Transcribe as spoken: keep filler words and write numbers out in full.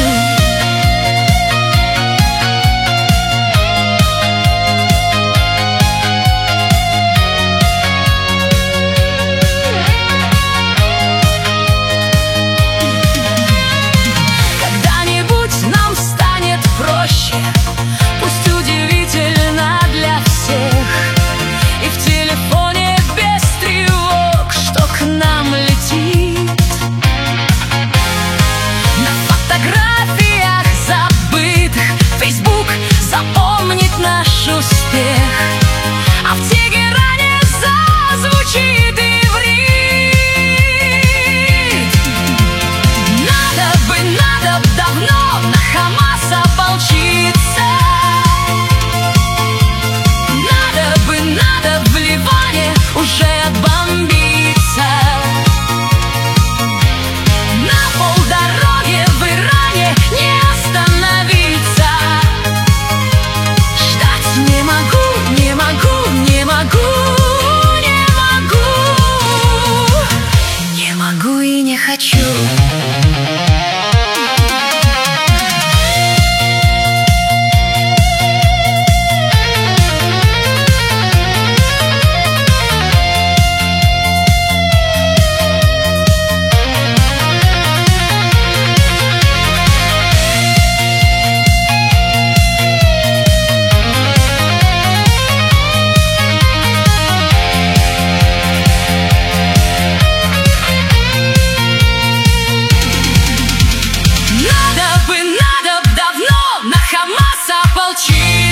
Пусть удивительно для всех, и в телефоне без тревог, что к нам летит. На фотографиях забытых Facebook запомнит наш успех, а в Тегеране зазвучит иврит. Надо бы, надо б давно на Хамас ополчиться. Уже отбомбиться. На полдороги в Иране не остановиться. Ждать не могу, не могу, не могу, не могу, не могу и не хочу. Надо бы, надо б давно на Хамас ополчиться.